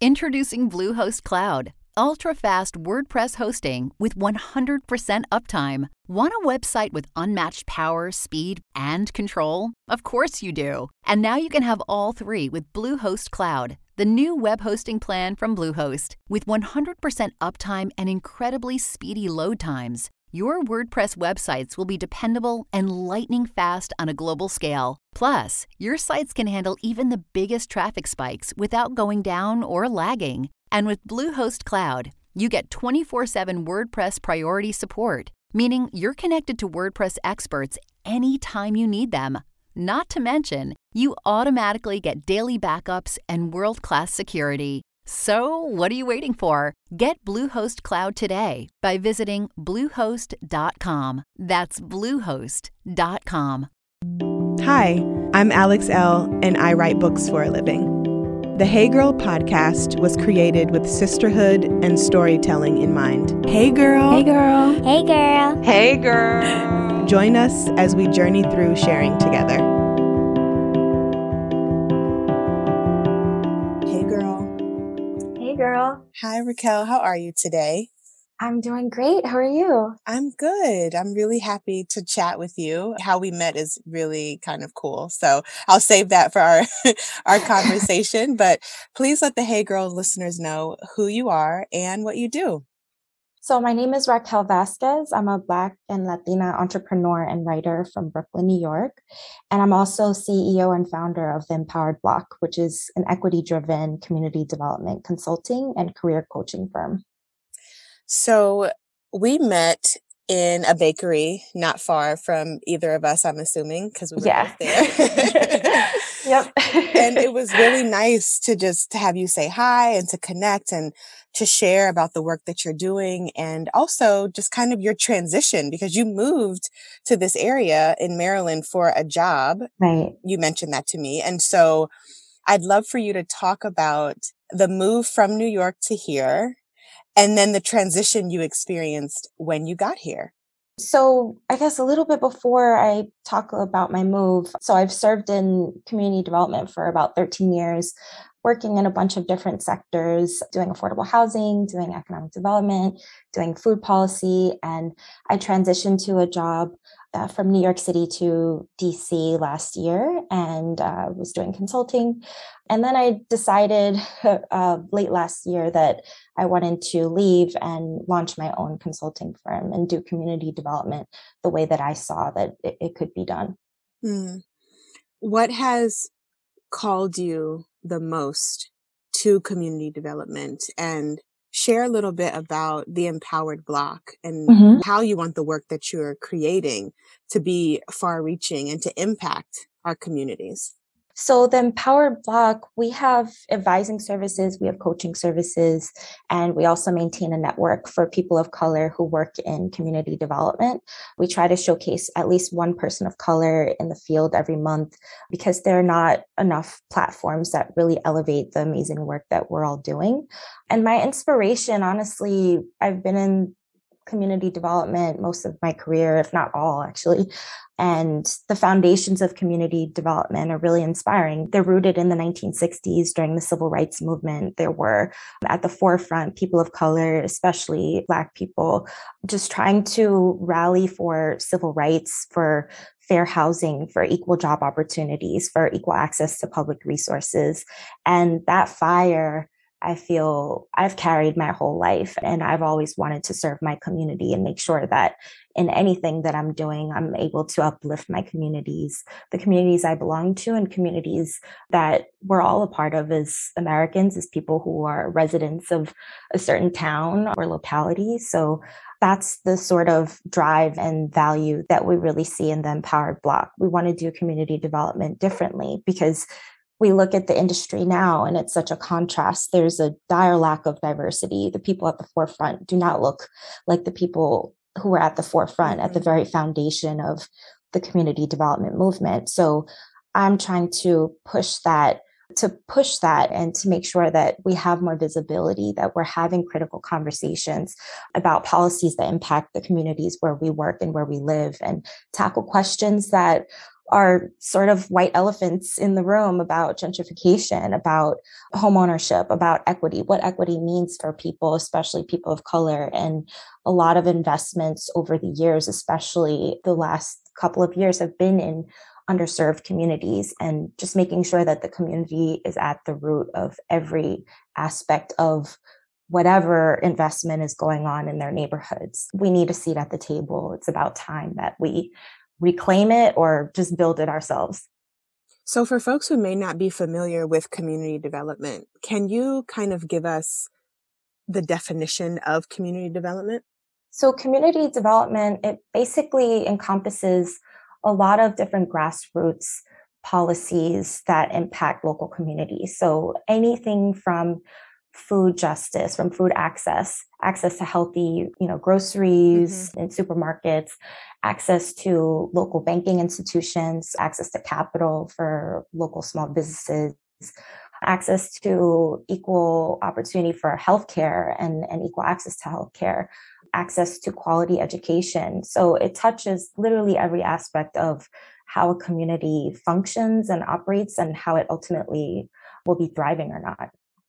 Introducing Bluehost Cloud, ultra-fast WordPress hosting with 100% uptime. Want a website with unmatched power, speed, and control? Of course you do. And now you can have all three with Bluehost Cloud, the new web hosting plan from Bluehost. With 100% uptime and incredibly speedy load times, your WordPress websites will be dependable and lightning fast on a global scale. Plus, your sites can handle even the biggest traffic spikes without going down or lagging. And with Bluehost Cloud, you get 24/7 WordPress priority support, meaning you're connected to WordPress experts anytime you need them. Not to mention, you automatically get daily backups and world-class security. So, what are you waiting for? Get Bluehost Cloud today by visiting Bluehost.com. That's Bluehost.com. Hi, I'm Alex L., and I write books for a living. The Hey Girl podcast was created with sisterhood and storytelling in mind. Hey girl. Hey girl. Hey girl. Hey girl. Join us as we journey through sharing together. Hey girl. Hey girl. Hi Raquel, how are you today? I'm doing great. How are you? I'm good. I'm really happy to chat with you. How we met is really kind of cool. So I'll save that for our our conversation. But please let the Hey Girl listeners know who you are and what you do. So my name is Raquel Vasquez. I'm a Black and Latina entrepreneur and writer from Brooklyn, New York. And I'm also CEO and founder of the Empowered Block, which is an equity-driven community development consulting and career coaching firm. So we met in a bakery not far from either of us, I'm assuming, because we were both there. Yep. And it was really nice to just have you say hi and to connect and to share about the work that you're doing, and also just kind of your transition, because you moved to this area in Maryland for a job. Right. You mentioned that to me. And so I'd love for you to talk about the move from New York to here, and then the transition you experienced when you got here. So I guess a little bit before I talk about my move. So I've served in community development for about 13 years, working in a bunch of different sectors, doing affordable housing, doing economic development, doing food policy. And I transitioned to a job from New York City to DC last year, and was doing consulting. And then I decided late last year that I wanted to leave and launch my own consulting firm and do community development the way that I saw that it could be done. What has called you the most to community development? And share a little bit about the Empowered Block and how you want the work that you're creating to be far-reaching and to impact our communities. So the Empowered Block, we have advising services, we have coaching services, and we also maintain a network for people of color who work in community development. We try to showcase at least one person of color in the field every month, because there are not enough platforms that really elevate the amazing work that we're all doing. And my inspiration, honestly, I've been in community development most of my career, if not all, actually. And the foundations of community development are really inspiring. They're rooted in the 1960s during the civil rights movement. There were at the forefront people of color, especially Black people, just trying to rally for civil rights, for fair housing, for equal job opportunities, for equal access to public resources. And that fire, I feel I've carried my whole life, and I've always wanted to serve my community and make sure that in anything that I'm doing, I'm able to uplift my communities, the communities I belong to, and communities that we're all a part of as Americans, as people who are residents of a certain town or locality. So that's the sort of drive and value that we really see in the Empowered Block. We want to do community development differently, because we look at the industry now and it's such a contrast. There's a dire lack of diversity. The people at the forefront do not look like the people who are at the forefront, at the very foundation of the community development movement. So I'm trying to push that and to make sure that we have more visibility, that we're having critical conversations about policies that impact the communities where we work and where we live, and tackle questions that are sort of white elephants in the room about gentrification, about homeownership, about equity, what equity means for people, especially people of color. And a lot of investments over the years, especially the last couple of years, have been in underserved communities, and just making sure that the community is at the root of every aspect of whatever investment is going on in their neighborhoods. We need a seat at the table. It's about time that we reclaim it or just build it ourselves. So for folks who may not be familiar with community development, can you kind of give us the definition of community development? So community development, it basically encompasses a lot of different grassroots policies that impact local communities. So anything from food justice, from food access to healthy, groceries and supermarkets, access to local banking institutions, access to capital for local small businesses, access to equal opportunity for healthcare and equal access to healthcare, access to quality education. So it touches literally every aspect of how a community functions and operates and how it ultimately will be thriving or not.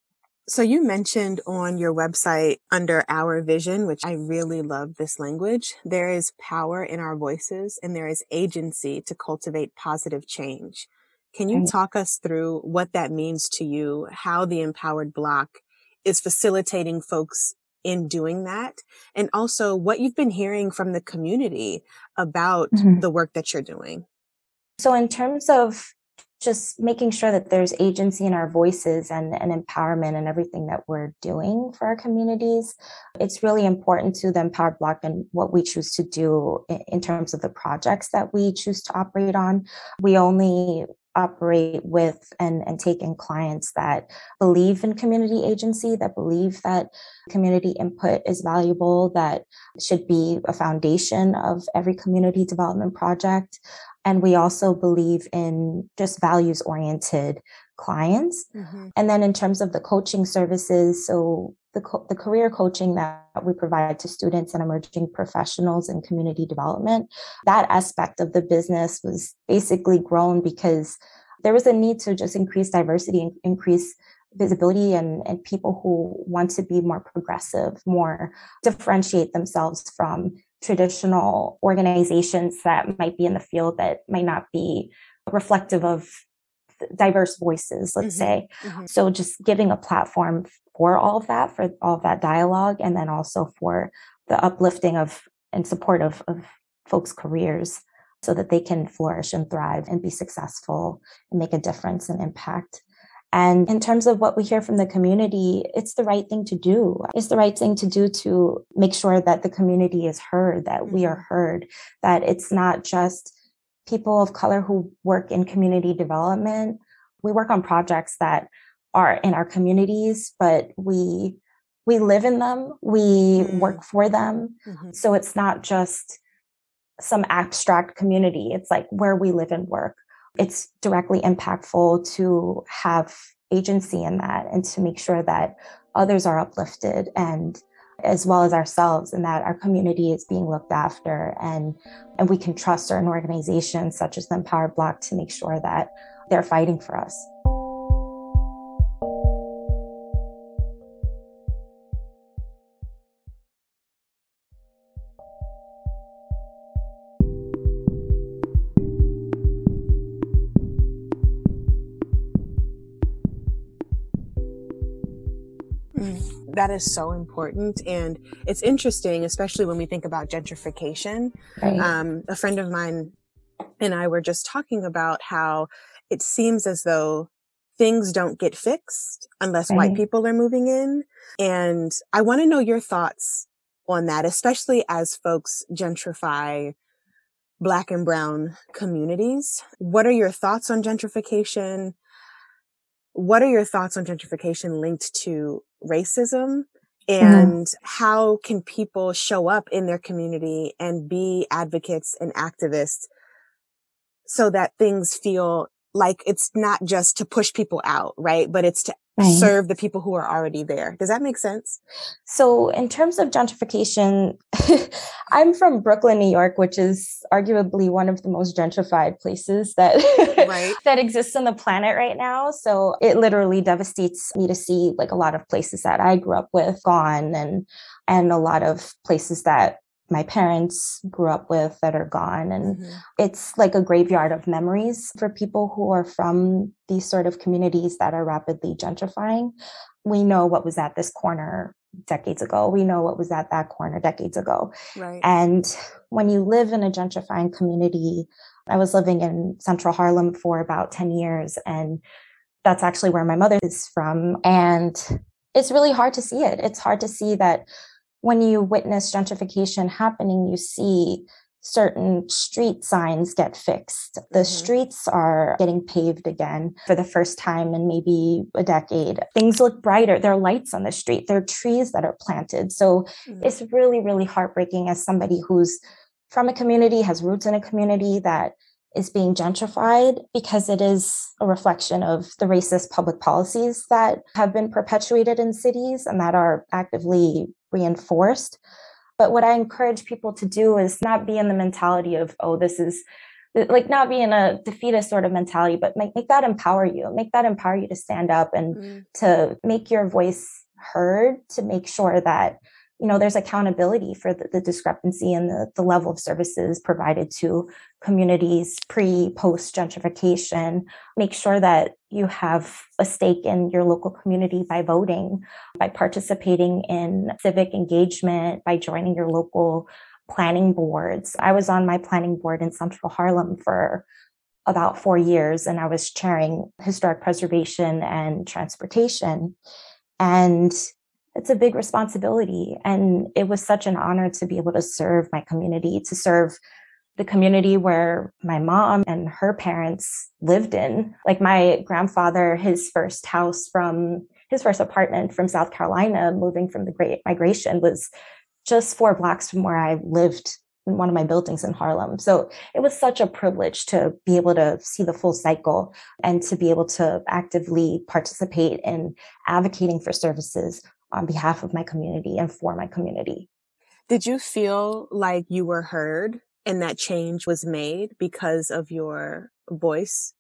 So you mentioned on your website under Our Vision, which I really love this language, there is power in our voices and there is agency to cultivate positive change. Can you talk us through what that means to you, how the Empowered Block is facilitating folks in doing that, and also what you've been hearing from the community about the work that you're doing? So in terms of just making sure that there's agency in our voices and empowerment and everything that we're doing for our communities, it's really important to the Empowered Block and what we choose to do in terms of the projects that we choose to operate on. We only operate with and take in clients that believe in community agency, that believe that community input is valuable, that should be a foundation of every community development project. And we also believe in just values-oriented clients. And then in terms of the coaching services, so the career coaching that we provide to students and emerging professionals in community development, that aspect of the business was basically grown because there was a need to just increase diversity and increase visibility and people who want to be more progressive, more differentiate themselves from traditional organizations that might be in the field that might not be reflective of diverse voices, let's say. So just giving a platform for all of that dialogue, and then also for the uplifting of and support of folks' careers so that they can flourish and thrive and be successful and make a difference and impact. And in terms of what we hear from the community, it's the right thing to do. It's the right thing to do to make sure that the community is heard, that we are heard, that it's not just people of color who work in community development. We work on projects that are in our communities, but we live in them, we work for them. So it's not just some abstract community. It's like where we live and work. It's directly impactful to have agency in that and to make sure that others are uplifted, and as well as ourselves, and that our community is being looked after, and we can trust certain organizations such as the Empowered Block to make sure that they're fighting for us. That is so important. And it's interesting, especially when we think about gentrification. A friend of mine and I were just talking about how it seems as though things don't get fixed unless white people are moving in. And I want to know your thoughts on that, especially as folks gentrify Black and brown communities. What are your thoughts on gentrification? What are your thoughts on gentrification linked to racism? And how can people show up in their community and be advocates and activists so that things feel like it's not just to push people out, right? But it's to serve the people who are already there. Does that make sense? So in terms of gentrification, I'm from Brooklyn, New York, which is arguably one of the most gentrified places that that exists on the planet right now. So it literally devastates me to see like a lot of places that I grew up with gone, and a lot of places that my parents grew up with that are gone. And it's like a graveyard of memories for people who are from these sort of communities that are rapidly gentrifying. We know what was at this corner decades ago. We know what was at that corner decades ago. Right. And when you live in a gentrifying community, I was living in central Harlem for about 10 years, and that's actually where my mother is from. And it's really hard to see it. It's hard to see that when you witness gentrification happening, you see certain street signs get fixed. The streets are getting paved again for the first time in maybe a decade. Things look brighter. There are lights on the street. There are trees that are planted. So it's really, really heartbreaking as somebody who's from a community, has roots in a community that is being gentrified, because it is a reflection of the racist public policies that have been perpetuated in cities and that are actively reinforced. But what I encourage people to do is not be in the mentality of, oh, this is like, not be in a defeatist sort of mentality, but make that empower you. Make that empower you to stand up and to make your voice heard, to make sure that, you know, there's accountability for the discrepancy in the level of services provided to communities post gentrification. Make sure that you have a stake in your local community by voting, by participating in civic engagement, by joining your local planning boards. I was on my planning board in Central Harlem for about 4 years, and I was chairing historic preservation and transportation. And it's a big responsibility. And it was such an honor to be able to serve my community, to serve the community where my mom and her parents lived in. Like my grandfather, his first apartment from South Carolina, moving from the Great Migration, was just 4 blocks from where I lived in one of my buildings in Harlem. So it was such a privilege to be able to see the full cycle and to be able to actively participate in advocating for services on behalf of my community and for my community. Did you feel like you were heard and that change was made because of your voice?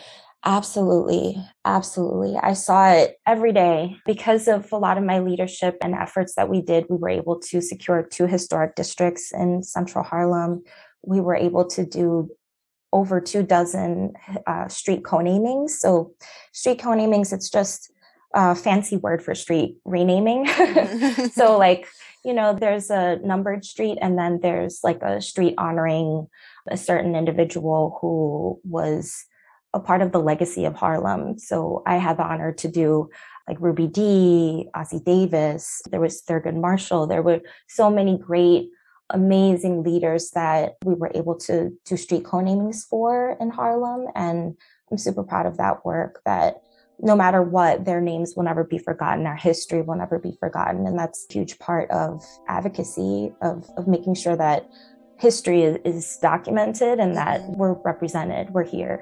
Absolutely. Absolutely. I saw it every day. Because of a lot of my leadership and efforts that we did, we were able to secure 2 historic districts in Central Harlem. We were able to do over 24 street co-namings. So street co-namings, it's just a fancy word for street renaming. So like, you know, there's a numbered street, and then there's like a street honoring a certain individual who was a part of the legacy of Harlem. So I had the honor to do like Ruby Dee, Ossie Davis, there was Thurgood Marshall. There were so many great, amazing leaders that we were able to do street co-namings for in Harlem. And I'm super proud of that work, that no matter what, their names will never be forgotten. Our history will never be forgotten. And that's a huge part of advocacy, of making sure that history is documented and that we're represented, we're here.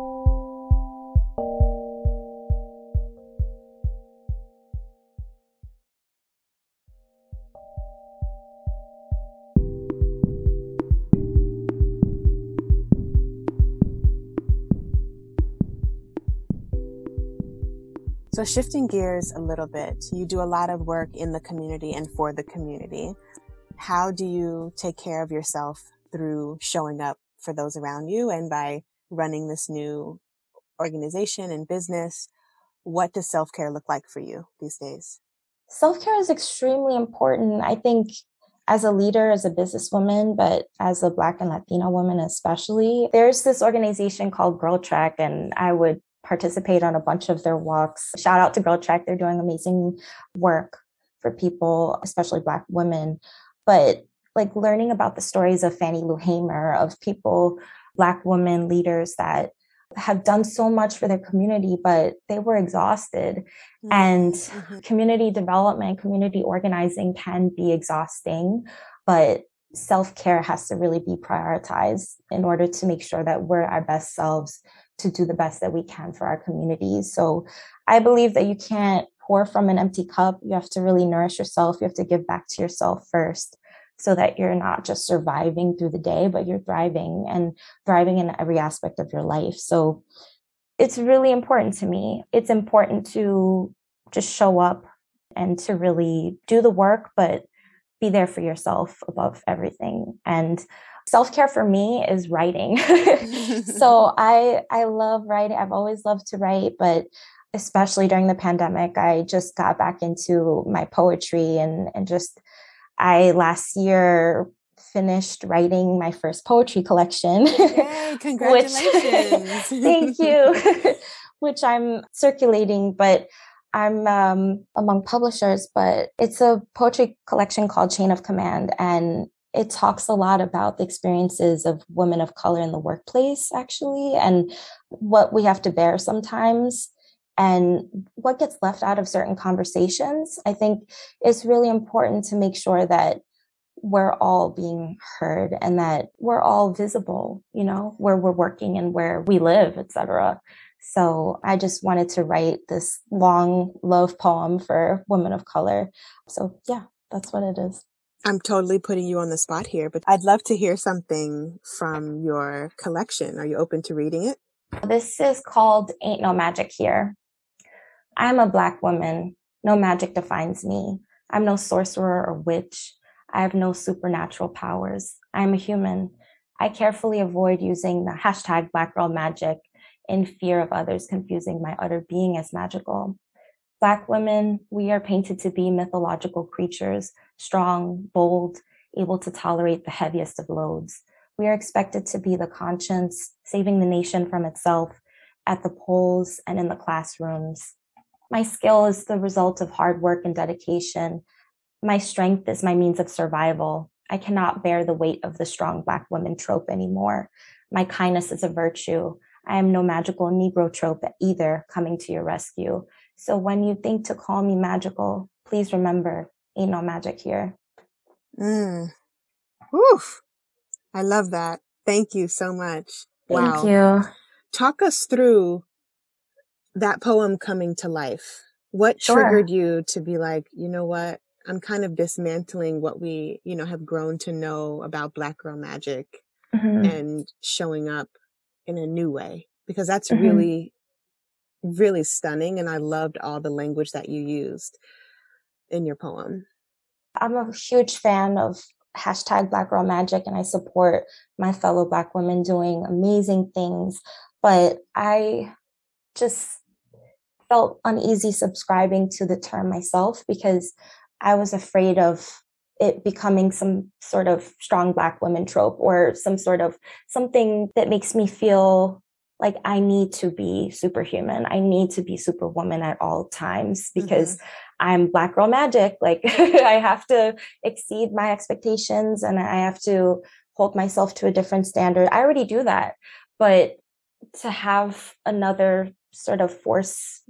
So shifting gears a little bit, you do a lot of work in the community and for the community. How do you take care of yourself through showing up for those around you and by running this new organization and business? What does self-care look like for you these days? Self-care is extremely important. I think as a leader, as a businesswoman, but as a Black and Latina woman especially, there's this organization called Girl Track, and I would participate on a bunch of their walks. Shout out to Girl Track. They're doing amazing work for people, especially Black women. But like learning about the stories of Fannie Lou Hamer, of people, Black women leaders that have done so much for their community, but they were exhausted. And community development, community organizing can be exhausting, but self-care has to really be prioritized in order to make sure that we're our best selves to do the best that we can for our communities. So I believe that you can't pour from an empty cup. You have to really nourish yourself. You have to give back to yourself first so that you're not just surviving through the day, but you're thriving and thriving in every aspect of your life. So it's really important to me. It's important to just show up and to really do the work, but be there for yourself above everything. And self-care for me is writing. So I love writing. I've always loved to write, but especially during the pandemic, I just got back into my poetry and just I last year finished writing my first poetry collection. Yay, congratulations. Thank you. Which I'm circulating, but I'm among publishers, but it's a poetry collection called Chain of Command. And it talks a lot about the experiences of women of color in the workplace, actually, and what we have to bear sometimes and what gets left out of certain conversations. I think it's really important to make sure that we're all being heard and that we're all visible, you know, where we're working and where we live, etc. So I just wanted to write this long love poem for women of color. So yeah, that's what it is. I'm totally putting you on the spot here, but I'd love to hear something from your collection. Are you open to reading it? This is called Ain't No Magic Here. I'm a Black woman. No magic defines me. I'm no sorcerer or witch. I have no supernatural powers. I'm a human. I carefully avoid using the hashtag Black Girl Magic in fear of others confusing my utter being as magical. Black women, we are painted to be mythological creatures, strong, bold, able to tolerate the heaviest of loads. We are expected to be the conscience, saving the nation from itself at the polls and in the classrooms. My skill is the result of hard work and dedication. My strength is my means of survival. I cannot bear the weight of the strong Black woman trope anymore. My kindness is a virtue. I am no magical Negro trope either, coming to your rescue. So when you think to call me magical, please remember, ain't no magic here. Oof. I love that. Thank you so much. Thank you. Talk us through that poem coming to life. What triggered you to be like, you know what? I'm kind of dismantling what we, have grown to know about Black girl magic and showing up in a new way, because that's really, really stunning. And I loved all the language that you used in your poem. I'm a huge fan of hashtag Black Girl Magic, and I support my fellow Black women doing amazing things. But I just felt uneasy subscribing to the term myself because I was afraid of it becoming some sort of strong Black women trope or some sort of something that makes me feel like I need to be superhuman. I need to be superwoman at all times because I'm Black girl magic. Like I have to exceed my expectations and I have to hold myself to a different standard. I already do that, but to have another sort of force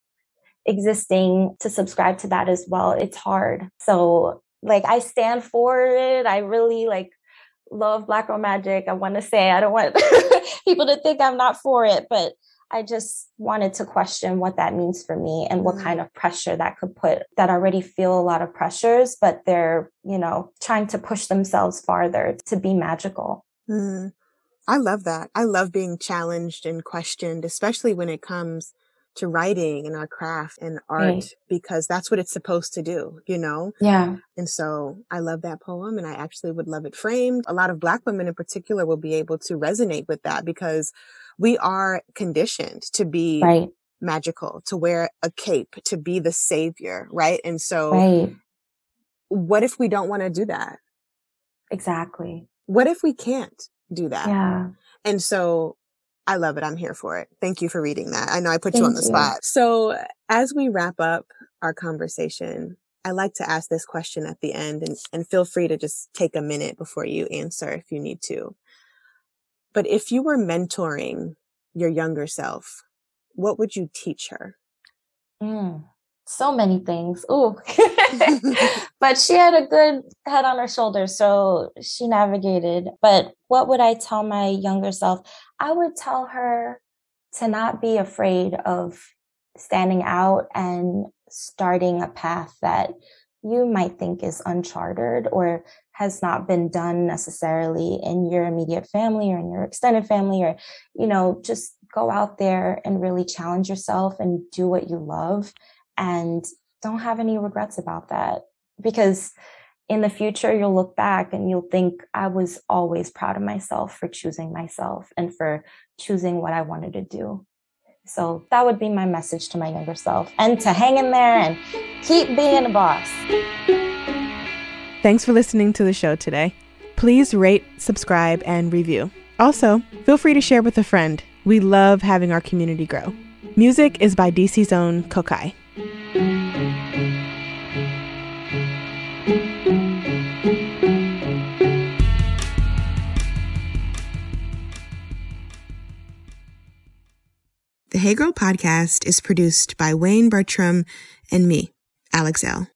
existing to subscribe to that as well, it's hard. So like I stand for it. I really love Black girl magic. I want to say, I don't want people to think I'm not for it, but I just wanted to question what that means for me and what kind of pressure that could put that already feel a lot of pressures, but they're, trying to push themselves farther to be magical. I love that. I love being challenged and questioned, especially when it comes to writing and our craft and art, because that's what it's supposed to do, Yeah. And so I love that poem and I actually would love it framed. A lot of Black women in particular will be able to resonate with that because we are conditioned to be magical, to wear a cape, to be the savior, right? And so what if we don't want to do that? Exactly. What if we can't do that? Yeah. And so I love it. I'm here for it. Thank you for reading that. I know I put you on the spot. So as we wrap up our conversation, I like to ask this question at the end and feel free to just take a minute before you answer if you need to. But if you were mentoring your younger self, what would you teach her? So many things. Ooh. But she had a good head on her shoulders, so she navigated. But what would I tell my younger self? I would tell her to not be afraid of standing out and starting a path that you might think is uncharted or has not been done necessarily in your immediate family or in your extended family, or, just go out there and really challenge yourself and do what you love and don't have any regrets about that. Because in the future, you'll look back and you'll think, I was always proud of myself for choosing myself and for choosing what I wanted to do. So that would be my message to my younger self, and to hang in there and keep being a boss. Thanks for listening to the show today. Please rate, subscribe, and review. Also, feel free to share with a friend. We love having our community grow. Music is by DC's own Kokai. The Hey Girl podcast is produced by Wayne Bertram and me, Alex L.